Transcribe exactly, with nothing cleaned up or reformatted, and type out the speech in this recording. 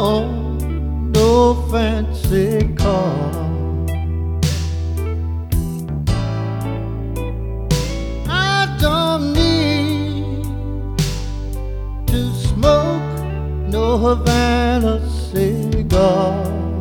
want no fancy car. I don't need to smoke no Havana cigar.